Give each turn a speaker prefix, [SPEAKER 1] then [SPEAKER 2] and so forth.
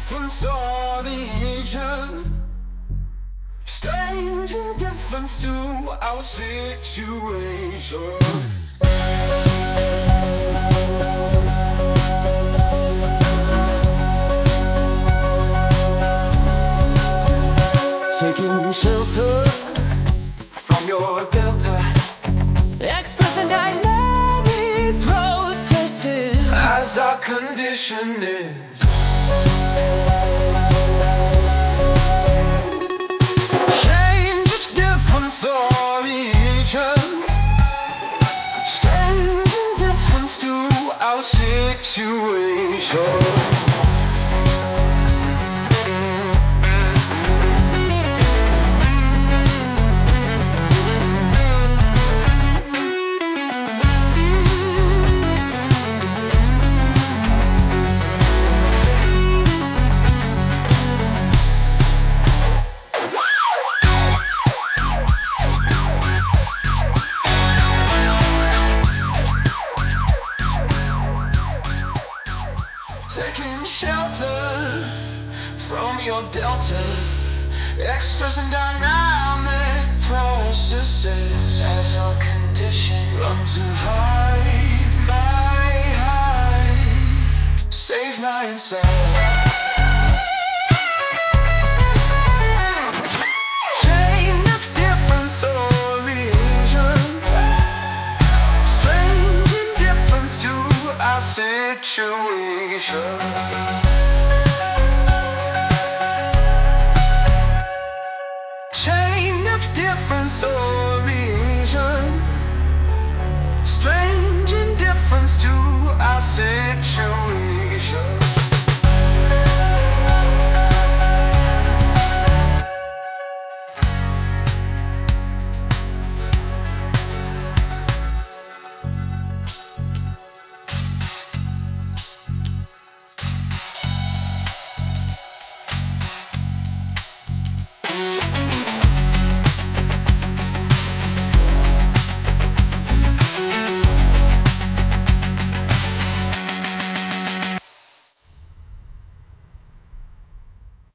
[SPEAKER 1] difference or the agent. Strange indifference to our situation. Taking shelter from your delta, expressing dynamic processes as our condition is. Change, difference, or region. Strange indifference to our situation. Taking shelter from your delta, expressing dynamic processes as your condition. Run to hide my high, save my inside. Situation. Chain of difference or region. Strange indifference to our situation.